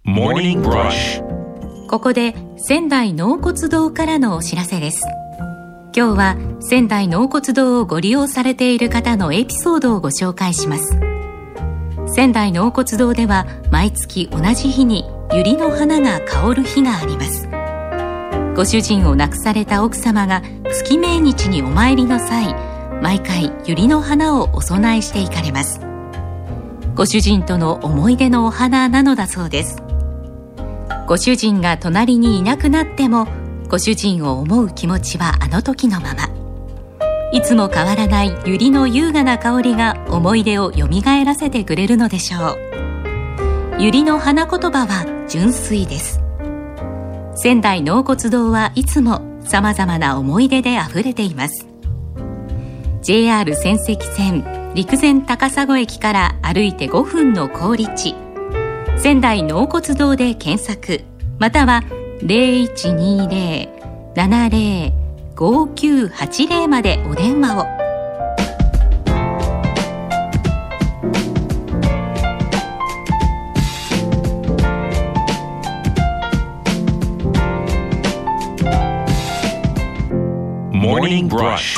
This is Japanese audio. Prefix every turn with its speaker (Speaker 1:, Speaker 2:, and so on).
Speaker 1: Morning Brush。
Speaker 2: ここで仙台納骨堂からのお知らせです。今日は仙台納骨堂をご利用されている方のエピソードをご紹介します。仙台納骨堂では毎月同じ日に百合の花が香る日があります。ご主人を亡くされた奥様が月命日にお参りの際、毎回百合の花をお供えしていかれます。ご主人との思い出のお花なのだそうです。ご主人が隣にいなくなっても、ご主人を思う気持ちはあの時のまま。いつも変わらない百合の優雅な香りが思い出をよみがえらせてくれるのでしょう。百合の花言葉は純粋です。仙台納骨堂はいつもさまざまな思い出であふれています。 JR 仙石線陸前高砂駅から歩いて5分の好立地、仙台納骨堂で検索、または 0120-70-5980 までお電話を。
Speaker 1: Morning Brush。